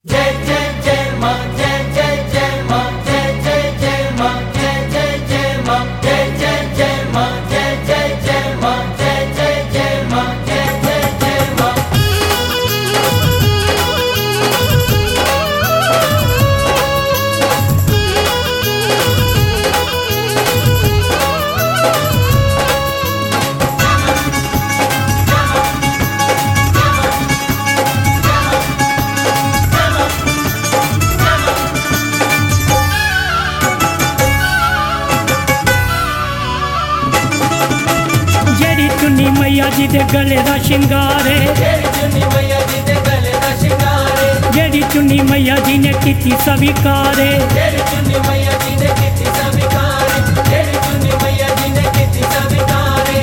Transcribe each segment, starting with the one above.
जय जय जय माँ, जय जय जय माँ, जय जय जय माँ, जय जय जय माँ, जय जय जय माँ, जय जय जय माँ, जय जय जय माँ, जय जय जय माँ। मैया जी दे गले दा शिंगार है, जेड़ी चुन्नी मैया जी दे गले दा शिंगार है, जेड़ी चुन्नी मैया जी ने कीती स्वीकार है, जेड़ी चुन्नी मैया जी ने कीती स्वीकार है, जेड़ी चुन्नी मैया जी ने कीती स्वीकार है।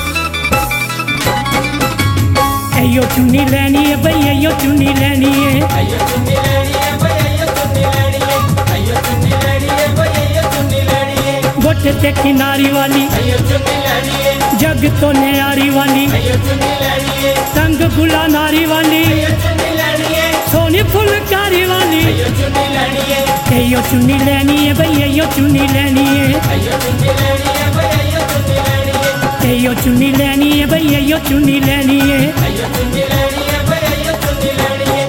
अयो चुन्नी लैनी है भई, अयो चुन्नी लैनी है, अयो चुन्नी लैनी है भई, अयो चुन्नी लैनी है, अयो चुन्नी लैनी है भई, अयो चुन्नी लैनी है। गोटे ते किनारी वाली, अयो चुन्नी लैनी है, जग तो न्यारी वाली, अयो चुन्नी लैनी है, तंग गुला नारी वाली, अयो चुन्नी लैनी है, सोनी फुलकारी वाली। अयो चुन्नी लैनी है, अयो चुन्नी लैनी है भई, अयो चुन्नी लैनी है, अयो चुन्नी लैनी है भई, अयो चुन्नी लैनी है, अयो चुन्नी लैनी है भई, अयो चुन्नी लैनी है। अयो चुन्नी लैनी है भई, अयो चुन्नी लैनी है।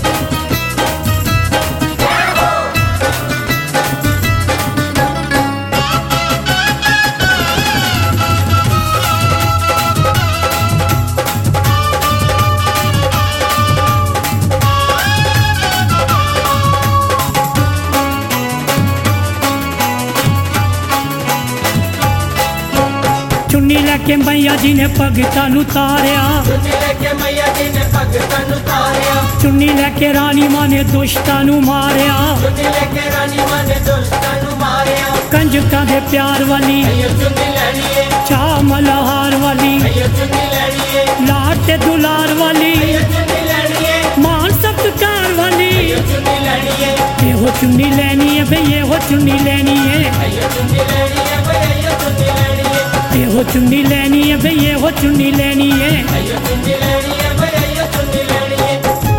चुन्नी लैके मैया जी ने भगतां नूं तारिया, चुन्नी लेके मैया जी ने भगतां नूं तारिया, चुन्नी लैके रानी मां ने दुष्टां नूं मारिया, चुन्नी लेके रानी मां ने दुष्टां नूं मारिया। कंजकां दे प्यार वाली, अयो चुन्नी लैनी है, चा मल्हार वाली, अयो चुन्नी लैनी है, लाड ते दुलार वाली, अयो चुन्नी लैनी है, मान सत्कार वाली। अयो चुन्नी लैनी है, एहो चुन्नी लैनी है भई, एहो चुन्नी लैनी है, अयो चुन्नी लैनी है भई, अयो चुन्नी लैनी है, एहो चुन्नी लैनी है भई, एहो चुन्नी लैनी है। अयो चुन्नी लैनी है भई, अयो चुन्नी लैनी है।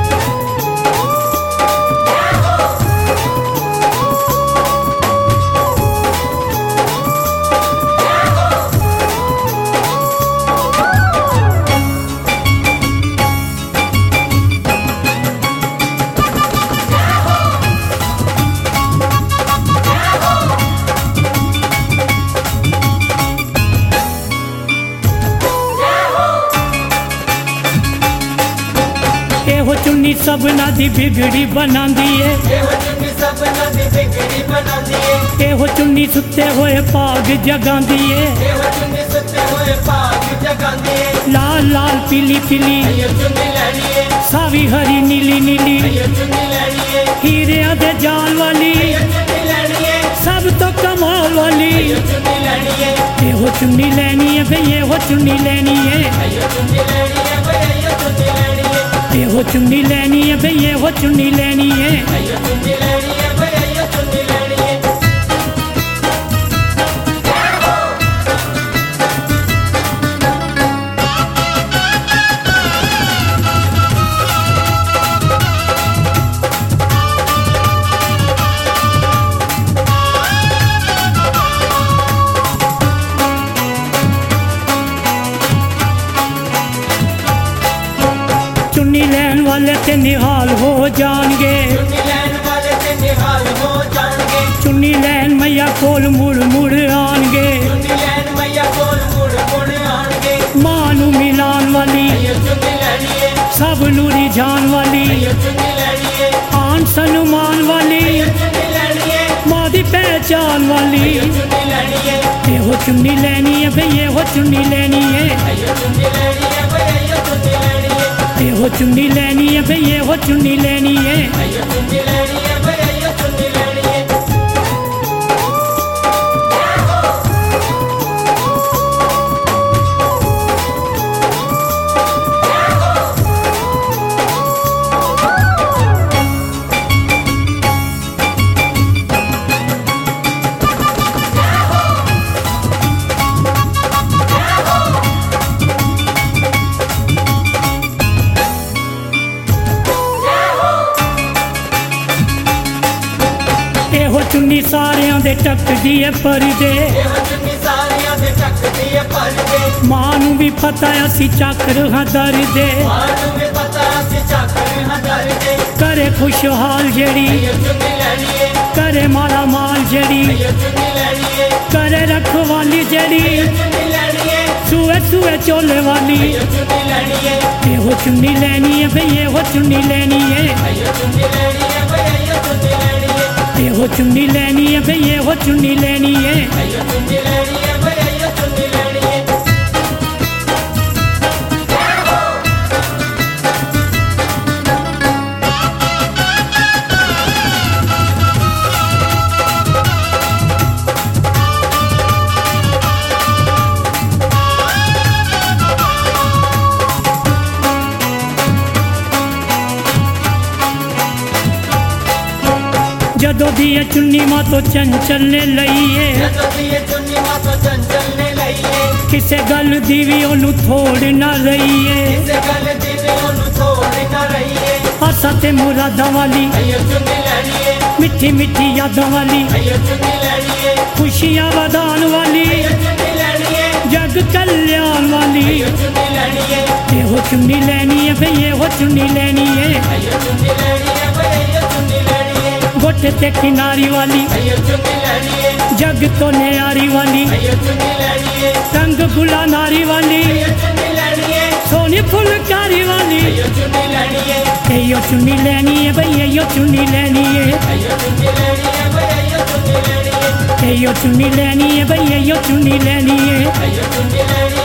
एहो चुन्नी सबना दी बिगड़ी बनांदी है, एहो चुन्नी सबना दी बिगड़ी बनांदी है, एहो चुन्नी सुते होए भाग जगांदी है, एहो चुन्नी सुते होए भाग जगांदी है। लाल लाल पीली पीली, अयो चुन्नी लैनी है, सावी हरी नीली नीली, अयो चुन्नी लैनी है, हीरिया दे जाल वाली, अयो चुन्नी लैनी है, सब तो कमाल वाली। अयो चुन्नी लैनी है, एहो चुन्नी लैनी है भई, एहो चुन्नी लैनी है, अयो चुन्नी लैनी है भई, अयो चुन्नी लैनी है, एहो चुन्नी लैनी है भई, एहो चुन्नी लैनी है। अयो चुन्नी लैनी है भई, अयो चुन्नी लैनी है। चुन्नी लैन वाले ते निहाल हो जाएंगे, चुन्नी लैन वाले ते निहाल हो जाएंगे, चुन्नी लैन मैया कोल मुड़ मुड़ आएंगे, चुन्नी लैन मैया कोल मुड़ मुड़ आएंगे। मां नूं मिलान वाली, अयो चुन्नी लैनी है, सब नूरी जान वाली, अयो चुन्नी लैनी है, आन सनुमान वाली, अयो चुन्नी लैनी है, मां दी पहचान वाली। अयो चुन्नी लैनी है, एहो चुन्नी लैनी है भई, एहो चुन्नी लैनी है, अयो चुन्नी लैनी है भई, अयो चुन्नी लैनी है, एहो चुन्नी लैनी है भई, एहो चुन्नी लैनी है। अयो चुन्नी लैनी है भई, अयो चुन्नी लैनी है। चुन्नी सारियां दे टकदी है परदे ਇਹੋ ਚੁੰਨੀ ਸਾਰਿਆਂ ਦੇ ਟੱਕਦੀ ਏ ਪਰਦੇ मां नूं भी पता असी चाकर हां दरदे ਮਾਂ ਨੂੰ ਵੀ ਪਤਾ ਅਸੀਂ ਚਾਕਰ ਹਾਂ ਡਰਦੇ करे खुशहाल जेड़ी ਇਹ ਚੁੰਨੀ ਲੈਣੀ ਏ करे माला माल जेड़ी ਇਹ चुन्नी ਲੈਣੀ ਏ करे रखवाली जेड़ी ਇਹ चुन्नी ਲੈਣੀ ਏ सूए सूए चोले वाली ਇਹ चुन्नी ਲੈਣੀ ਏ एहो चुन्नी लैनी है भई एहो चुन्नी लैनी है ਇਹ चुन्नी ਲੈਣੀ ਏ ਬਈ ਇਹ चुन्नी ਲੈਣੀ ਏ एहो चुन्नी लैनी है भई एहो चुन्नी लैनी है ਇਹ चुन्नी ਲੈਣੀ ਏ ਬਈ ਇਹ चुन्नी ਲੈਣੀ ਏ जदों दी ये चुन्नी मां तो चंचल ने लई है ਜਦੋਂ ਦੀ ਇਹ चुन्नी मां तो चंचल ने ਲਈ ਏ किसे गल दी भी ओनू थोड़ ना रही है ਕਿਸੇ ਗੱਲ ਦੀ ਵੀ ਉਹਨੂੰ ਥੋੜ ਨਾ ਰਹੀ ਏ आसा ते मुरादा वाली ਇਹ चुन्नी ਲੈਣੀ ਏ मिठी मिठी यादों वाली ਇਹ चुन्नी ਲੈਣੀ ਏ खुशियां वदान वाली ਇਹ चुन्नी ਲੈਣੀ ਏ जग कल्याण वाली ਇਹ चुन्नी ਲੈਣੀ ਏ एहो चुन्नी लैनी है भई एहो चुन्नी लैनी है ਇਹ चुन्नी ਲੈਣੀ ਏ ਬਈ ਇਹ चुन्नी ਲੈਣੀ ਏ गोटे ते किनारी वाली ਇਹ चुन्नी ਲੈਣੀ ਏ जग तो न्यारी वाली ਇਹ चुन्नी ਲੈਣੀ ਏ रंग गुला नारी वाली ਇਹ चुन्नी ਲੈਣੀ ਏ सोनी फुलकारी वाली ਇਹ चुन्नी ਲੈਣੀ ਏ एयो चुन्नी लैनी है भई एयो चुन्नी लैनी है ਇਹ चुन्नी ਲੈਣੀ ਏ ਬਈ ਇਹ चुन्नी ਲੈਣੀ ਏ एयो चुन्नी लैनी है भई एयो चुन्नी लैनी है ਇਹ चुन्नी ਲੈਣੀ